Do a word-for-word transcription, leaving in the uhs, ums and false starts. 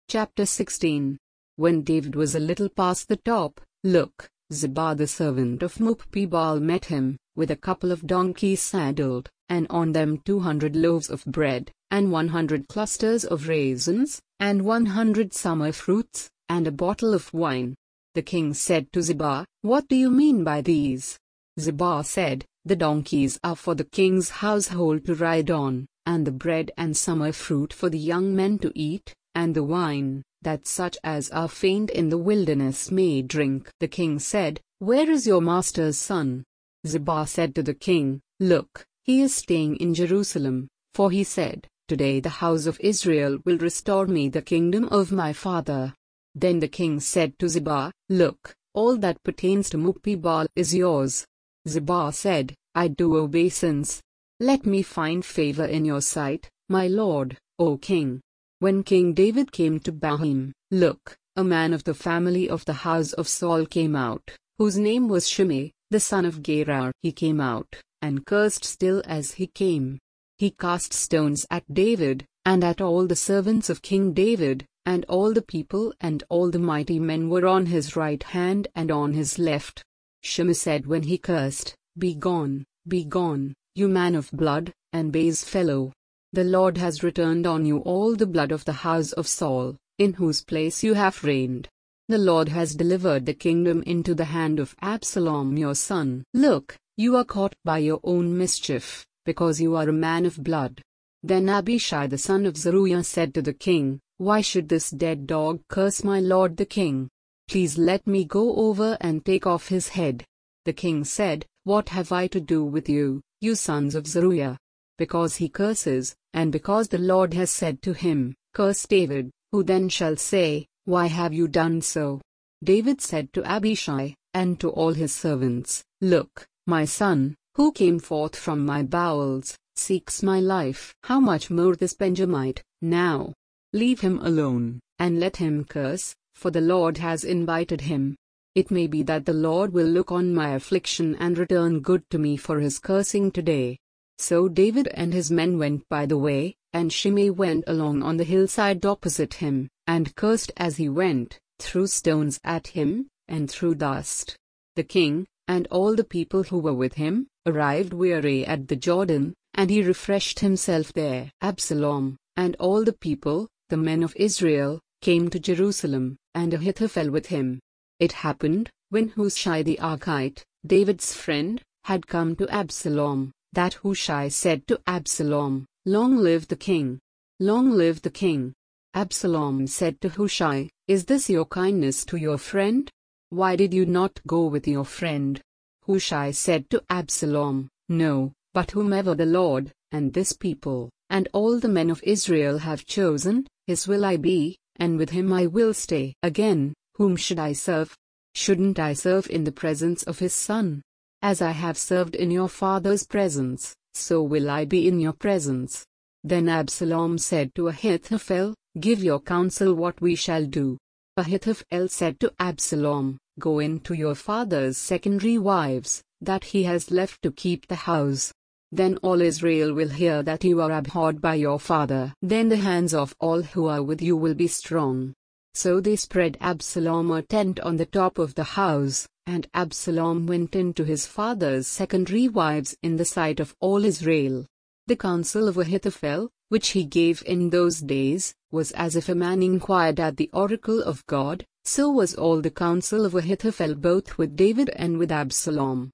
Chapter sixteen. When David was a little past the top, look, Ziba the servant of Mukpibal met him, with a couple of donkeys saddled, and on them two hundred loaves of bread, and one hundred clusters of raisins, and one hundred summer fruits, and a bottle of wine. The king said to Ziba, "What do you mean by these?" Ziba said, "The donkeys are for the king's household to ride on, and the bread and summer fruit for the young men to eat, and the wine, that such as are faint in the wilderness may drink." The king said, "Where is your master's son?" Ziba said to the king, "Look, he is staying in Jerusalem, for he said, 'Today the house of Israel will restore me the kingdom of my father.'" Then the king said to Ziba, "Look, all that pertains to Mukpibal is yours." Ziba said, "I do obeisance. Let me find favor in your sight, my lord, O king." When King David came to Bahurim, look, a man of the family of the house of Saul came out, whose name was Shimei, the son of Gerar. He came out, and cursed still as he came. He cast stones at David, and at all the servants of King David, and all the people and all the mighty men were on his right hand and on his left. Shimei said when he cursed, "Be gone, be gone, you man of blood, and base fellow. The Lord has returned on you all the blood of the house of Saul, in whose place you have reigned. The Lord has delivered the kingdom into the hand of Absalom your son. Look, you are caught by your own mischief, because you are a man of blood." Then Abishai the son of Zeruiah said to the king, "Why should this dead dog curse my lord the king? Please let me go over and take off his head." The king said, "What have I to do with you, you sons of Zeruiah? Because he curses, and because the Lord has said to him, 'Curse David,' who then shall say, 'Why have you done so?'" David said to Abishai, and to all his servants, "Look, my son, who came forth from my bowels, seeks my life. How much more this Benjamite, now? Leave him alone, and let him curse, for the Lord has invited him. It may be that the Lord will look on my affliction and return good to me for his cursing today." So David and his men went by the way, and Shimei went along on the hillside opposite him, and cursed as he went, threw stones at him, and threw dust. The king, and all the people who were with him, arrived weary at the Jordan, and he refreshed himself there. Absalom, and all the people, the men of Israel, came to Jerusalem, and Ahithophel with him. It happened, when Hushai the Archite, David's friend, had come to Absalom, that Hushai said to Absalom, "Long live the king! Long live the king!" Absalom said to Hushai, "Is this your kindness to your friend? Why did you not go with your friend?" Hushai said to Absalom, "No, but whomever the Lord, and this people, and all the men of Israel have chosen, his will I be, and with him I will stay." Again, whom should I serve? Shouldn't I serve in the presence of his son? As I have served in your father's presence, so will I be in your presence. Then Absalom said to Ahithophel, "Give your counsel what we shall do." Ahithophel said to Absalom, "Go in to your father's secondary wives, that he has left to keep the house. Then all Israel will hear that you are abhorred by your father. Then the hands of all who are with you will be strong." So they spread Absalom a tent on the top of the house, and Absalom went in to his father's secondary wives in the sight of all Israel. The counsel of Ahithophel, which he gave in those days, was as if a man inquired at the oracle of God, so was all the counsel of Ahithophel both with David and with Absalom.